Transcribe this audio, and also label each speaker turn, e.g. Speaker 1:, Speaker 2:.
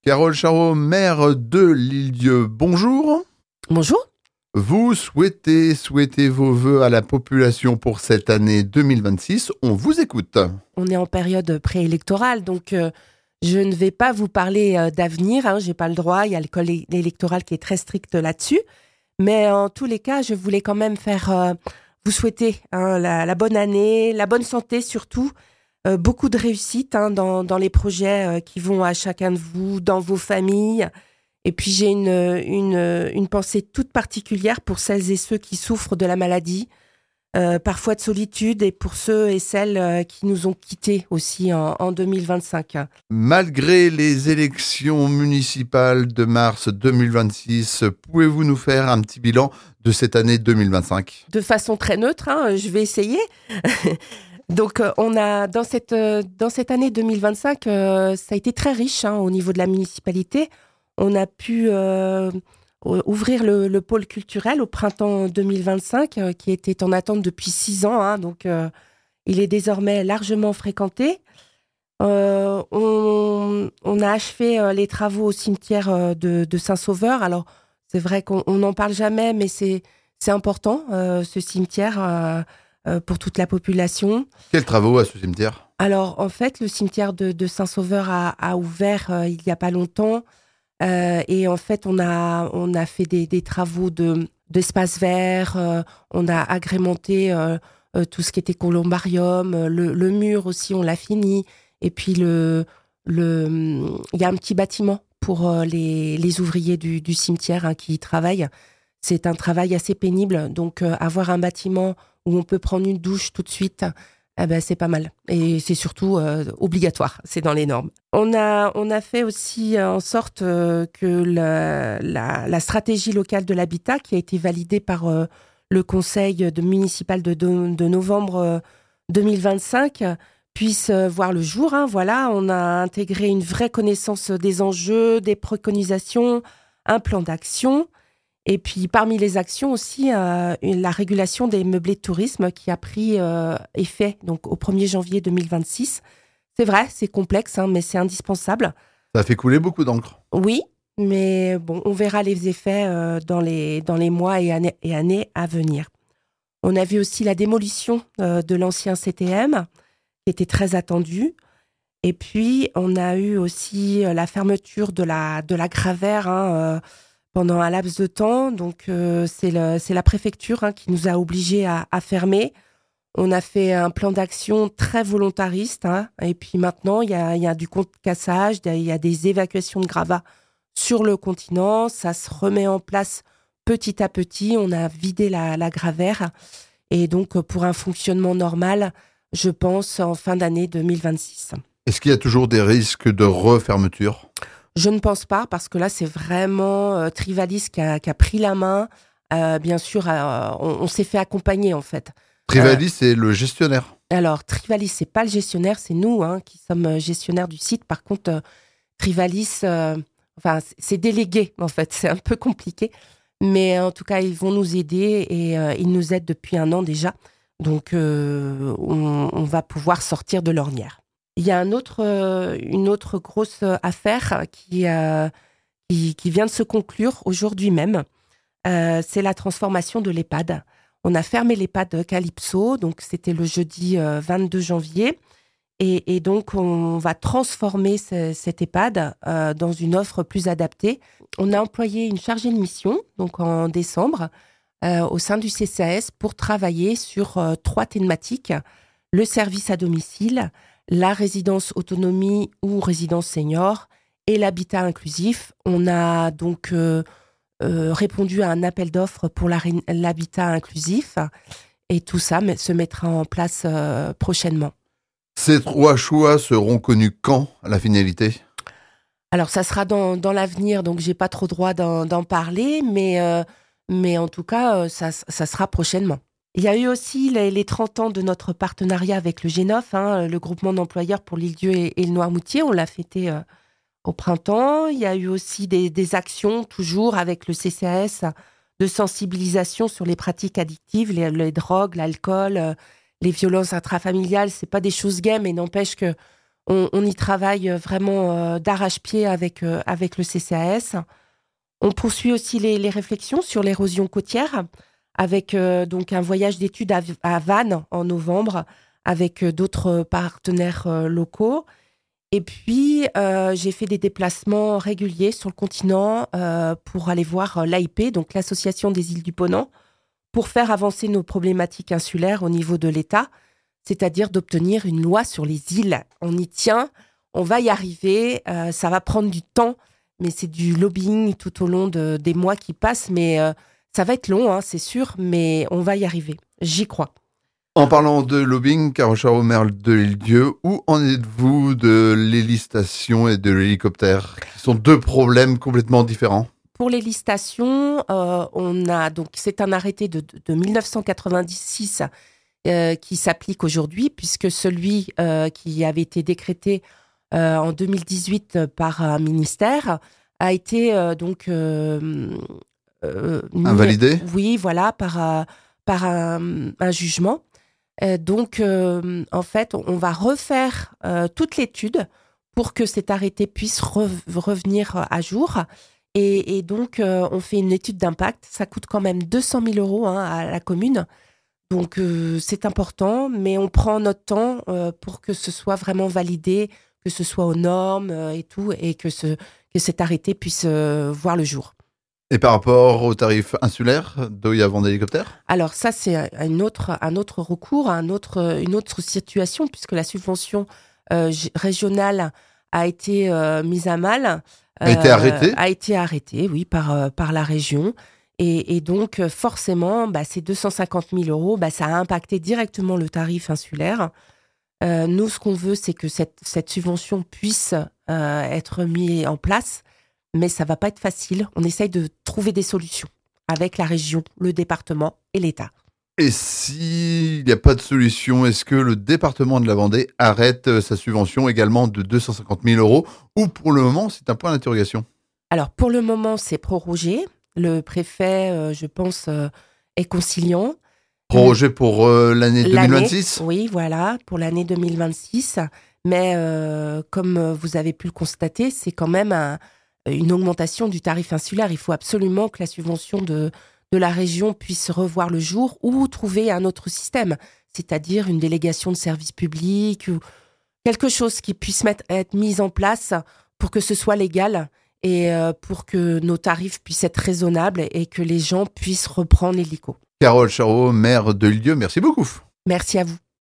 Speaker 1: Carole Charot, maire de l'Île-Dieu, bonjour.
Speaker 2: Bonjour.
Speaker 1: Vous souhaitez vos vœux à la population pour cette année 2026. On vous écoute.
Speaker 2: On est en période préélectorale, donc je ne vais pas vous parler d'avenir. Je n'ai pas le droit. Il y a le code électoral qui est très strict là-dessus. Mais en tous les cas, je voulais quand même vous souhaiter la bonne année, la bonne santé surtout, beaucoup de réussite dans les projets qui vont à chacun de vous, dans vos familles. Et puis j'ai une pensée toute particulière pour celles et ceux qui souffrent de la maladie, parfois de solitude, et pour ceux et celles qui nous ont quittés aussi en 2025.
Speaker 1: Malgré les élections municipales de mars 2026, pouvez-vous nous faire un petit bilan de cette année 2025 ?
Speaker 2: De façon très neutre, je vais essayer. Donc, on a dans cette année 2025, ça a été très riche au niveau de la municipalité. On a pu ouvrir le pôle culturel au printemps 2025, qui était en attente depuis 6 ans. Donc, il est désormais largement fréquenté. On a achevé les travaux au cimetière de Saint-Sauveur. Alors, c'est vrai qu'on n'en parle jamais, mais c'est important, ce cimetière, pour toute la population.
Speaker 1: Quels travaux à ce cimetière ?
Speaker 2: Alors, en fait, le cimetière de Saint-Sauveur a ouvert il n'y a pas longtemps. Et en fait, on a fait des travaux d'espace vert. On a agrémenté tout ce qui était columbarium. Le mur aussi, on l'a fini. Et puis, il y a un petit bâtiment pour les ouvriers du cimetière qui y travaillent. C'est un travail assez pénible. Donc, avoir un bâtiment où on peut prendre une douche tout de suite, c'est pas mal. Et c'est surtout obligatoire, c'est dans les normes. On a fait aussi en sorte que la stratégie locale de l'habitat, qui a été validée par le conseil municipal de novembre 2025, puisse voir le jour. Voilà, on a intégré une vraie connaissance des enjeux, des préconisations, un plan d'action. Et puis, parmi les actions aussi, la régulation des meublés de tourisme qui a pris effet donc, au 1er janvier 2026. C'est vrai, c'est complexe, mais c'est indispensable.
Speaker 1: Ça a fait couler beaucoup d'encre.
Speaker 2: Oui, mais bon, on verra les effets dans les mois et années à venir. On a vu aussi la démolition de l'ancien CTM, qui était très attendue. Et puis, on a eu aussi la fermeture de la Gravère, pendant un laps de temps. Donc, c'est la préfecture qui nous a obligés à fermer. On a fait un plan d'action très volontariste. Et puis maintenant, il y a du concassage, il y a des évacuations de gravats sur le continent. Ça se remet en place petit à petit. On a vidé la Gravère. Et donc, pour un fonctionnement normal, je pense en fin d'année 2026.
Speaker 1: Est-ce qu'il y a toujours des risques de refermeture ?
Speaker 2: Je ne pense pas, parce que là, c'est vraiment Trivalis qui a pris la main. Bien sûr, on s'est fait accompagner, en fait.
Speaker 1: Trivalis, c'est le gestionnaire.
Speaker 2: Alors, Trivalis, c'est pas le gestionnaire, c'est nous qui sommes gestionnaires du site. Par contre, Trivalis, c'est délégué, en fait. C'est un peu compliqué. Mais en tout cas, ils vont nous aider et ils nous aident depuis 1 an déjà. Donc, on va pouvoir sortir de l'ornière. Il y a une autre grosse affaire qui vient de se conclure aujourd'hui même. C'est la transformation de l'EHPAD. On a fermé l'EHPAD Calypso, donc c'était le jeudi 22 janvier. Et donc, on va transformer cet EHPAD dans une offre plus adaptée. On a employé une chargée de mission, donc en décembre, au sein du CCAS pour travailler sur 3 thématiques. Le service à domicile, la résidence autonomie ou résidence senior et l'habitat inclusif. On a donc répondu à un appel d'offres pour l'habitat inclusif et tout ça se mettra en place prochainement.
Speaker 1: Ces 3 choix seront connus quand, à la finalité ?
Speaker 2: Alors, ça sera dans l'avenir, donc j'ai pas trop droit d'en parler, mais en tout cas, ça sera prochainement. Il y a eu aussi les 30 ans de notre partenariat avec le G9, le groupement d'employeurs pour l'Île-Dieu et le Noirmoutier. On l'a fêté au printemps. Il y a eu aussi des actions, toujours avec le CCAS, de sensibilisation sur les pratiques addictives, les drogues, l'alcool, les violences intrafamiliales. C'est pas des choses gaies, mais n'empêche que On y travaille vraiment d'arrache-pied avec le CCAS. On poursuit aussi les réflexions sur l'érosion côtière avec donc un voyage d'études à Vannes en novembre avec d'autres partenaires locaux. Et puis, j'ai fait des déplacements réguliers sur le continent pour aller voir l'AIP, donc l'Association des îles du Ponant, pour faire avancer nos problématiques insulaires au niveau de l'État, c'est-à-dire d'obtenir une loi sur les îles. On y tient, on va y arriver, ça va prendre du temps, mais c'est du lobbying tout au long des mois qui passent, mais ça va être long, hein, c'est sûr, mais on va y arriver. J'y crois.
Speaker 1: En parlant de lobbying, Carole Charot, maire de l'Île-Dieu, où en êtes-vous de l'hélistation et de l'hélicoptère, qui sont deux problèmes complètement différents?
Speaker 2: Pour l'hélistation, c'est un arrêté de 1996 qui s'applique aujourd'hui, puisque celui qui avait été décrété en 2018 par un ministère a été
Speaker 1: Invalidé?
Speaker 2: Oui, voilà, par un jugement. En fait, on va refaire toute l'étude pour que cet arrêté puisse revenir à jour. Et donc, on fait une étude d'impact. Ça coûte quand même 200 000 euros à la commune. Donc, c'est important, mais on prend notre temps pour que ce soit vraiment validé, que ce soit aux normes et tout, et que cet arrêté puisse voir le jour.
Speaker 1: Et par rapport aux tarifs insulaires d'eau avant d'hélicoptère?
Speaker 2: Alors ça, c'est un autre recours, une autre situation, puisque la subvention régionale a été mise à mal.
Speaker 1: A été arrêtée?
Speaker 2: A été arrêtée, oui, par la région. Et donc, forcément, ces 250 000 euros, ça a impacté directement le tarif insulaire. Nous, ce qu'on veut, c'est que cette subvention puisse être mise en place, mais ça ne va pas être facile. On essaye de trouver des solutions avec la région, le département et l'État.
Speaker 1: Et s'il n'y a pas de solution, est-ce que le département de la Vendée arrête sa subvention également de 250 000 euros, ou pour le moment, c'est un point d'interrogation?
Speaker 2: Alors, pour le moment, c'est prorogé. Le préfet, je pense, est conciliant.
Speaker 1: Prorogé pour l'année 2026?
Speaker 2: Oui, voilà, pour l'année 2026. Mais comme vous avez pu le constater, c'est quand même une augmentation du tarif insulaire. Il faut absolument que la subvention de la région puisse revoir le jour ou trouver un autre système, c'est-à-dire une délégation de services publics ou quelque chose qui puisse être mis en place pour que ce soit légal et pour que nos tarifs puissent être raisonnables et que les gens puissent reprendre l'hélico.
Speaker 1: Carole Charot, maire de l'Île-Dieu, merci beaucoup.
Speaker 2: Merci à vous.